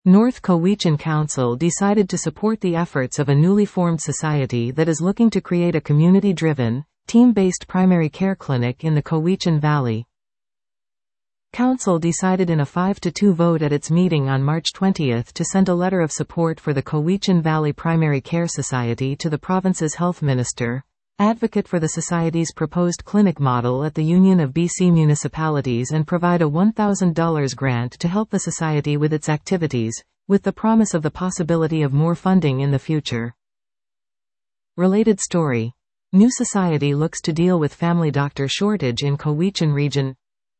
North Cowichan Council decided to support the efforts of a newly formed society that is looking to create a community-driven, team-based primary care clinic in the Cowichan Valley. Council decided in a 5-2 vote at its meeting on March 20 to send a letter of support for the Cowichan Valley Primary Care Society to the province's health minister, advocate for the society's proposed clinic model at the Union of BC Municipalities, and provide a $1,000 grant to help the society with its activities, with the promise of the possibility of more funding in the future. Related story. New society looks to deal with family doctor shortage in Cowichan region.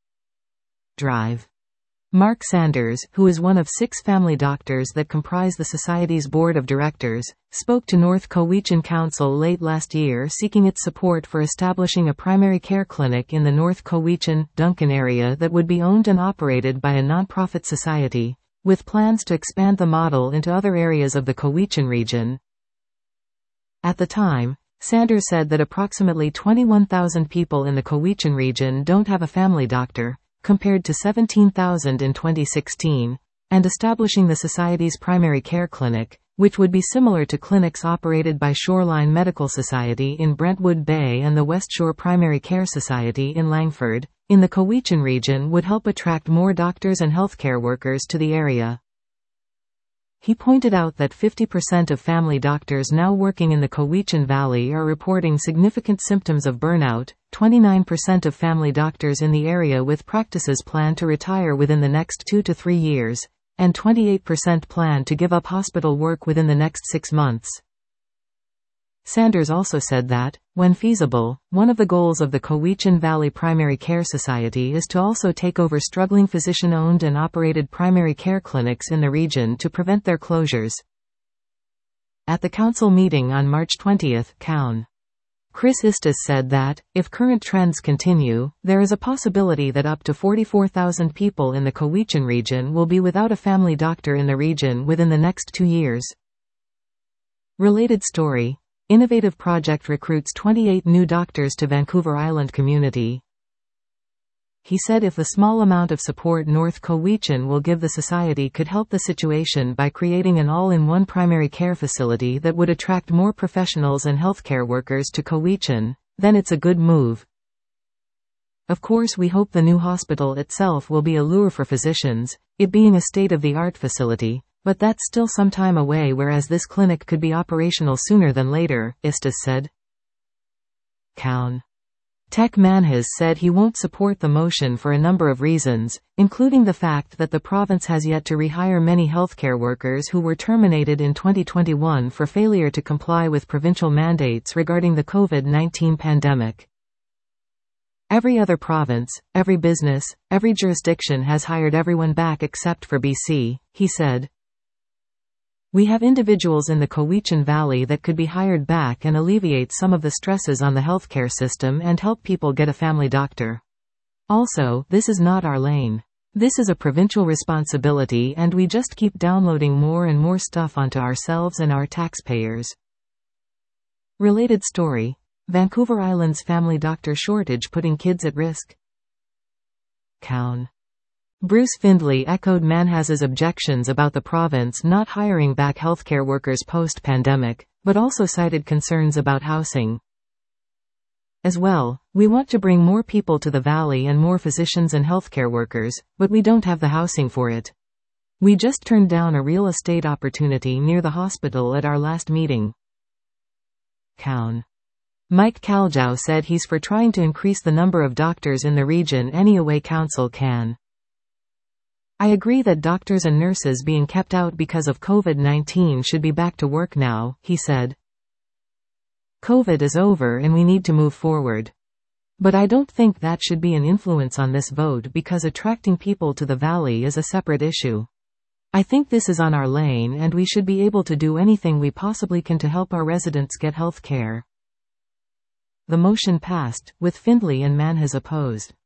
Drive. Mark Sanders, who is one of 6 family doctors that comprise the Society's board of directors, spoke to North Cowichan Council late last year seeking its support for establishing a primary care clinic in the North Cowichan, Duncan area that would be owned and operated by a non-profit society, with plans to expand the model into other areas of the Cowichan region. At the time, Sanders said that approximately 21,000 people in the Cowichan region don't have a family doctor, compared to 17,000 in 2016, and establishing the Society's primary care clinic, which would be similar to clinics operated by Shoreline Medical Society in Brentwood Bay and the West Shore Primary Care Society in Langford, in the Cowichan region, would help attract more doctors and healthcare workers to the area. He pointed out that 50% of family doctors now working in the Cowichan Valley are reporting significant symptoms of burnout, 29% of family doctors in the area with practices plan to retire within the next 2 to 3 years, and 28% plan to give up hospital work within the next 6 months. Sanders also said that, when feasible, one of the goals of the Cowichan Valley Primary Care Society is to also take over struggling physician-owned and operated primary care clinics in the region to prevent their closures. At the council meeting on March 20, Cown. Chris Istas said that, if current trends continue, there is a possibility that up to 44,000 people in the Cowichan region will be without a family doctor in the region within the next 2 years. Related story. Innovative project recruits 28 new doctors to Vancouver Island community. He said if the small amount of support North Cowichan will give the society could help the situation by creating an all-in-one primary care facility that would attract more professionals and healthcare workers to Cowichan, then it's a good move. Of course, we hope the new hospital itself will be a lure for physicians, it being a state-of-the-art facility, but that's still some time away, whereas this clinic could be operational sooner than later, Istas said. Cown. Tech Manhas said he won't support the motion for a number of reasons, including the fact that the province has yet to rehire many healthcare workers who were terminated in 2021 for failure to comply with provincial mandates regarding the COVID-19 pandemic. Every other province, every business, every jurisdiction has hired everyone back except for BC, he said. We have individuals in the Cowichan Valley that could be hired back and alleviate some of the stresses on the healthcare system and help people get a family doctor. Also, this is not our lane. This is a provincial responsibility, and we just keep downloading more and more stuff onto ourselves and our taxpayers. Related story. Vancouver Island's family doctor shortage putting kids at risk. Cown. Bruce Findlay echoed Manhas's objections about the province not hiring back healthcare workers post-pandemic, but also cited concerns about housing. As well, we want to bring more people to the valley and more physicians and healthcare workers, but we don't have the housing for it. We just turned down a real estate opportunity near the hospital at our last meeting. Cown. Mike Caljow said he's for trying to increase the number of doctors in the region any way council can. I agree that doctors and nurses being kept out because of COVID-19 should be back to work now, he said. COVID is over and we need to move forward. But I don't think that should be an influence on this vote because attracting people to the valley is a separate issue. I think this is on our lane and we should be able to do anything we possibly can to help our residents get health care. The motion passed, with Findlay and Manhas opposed.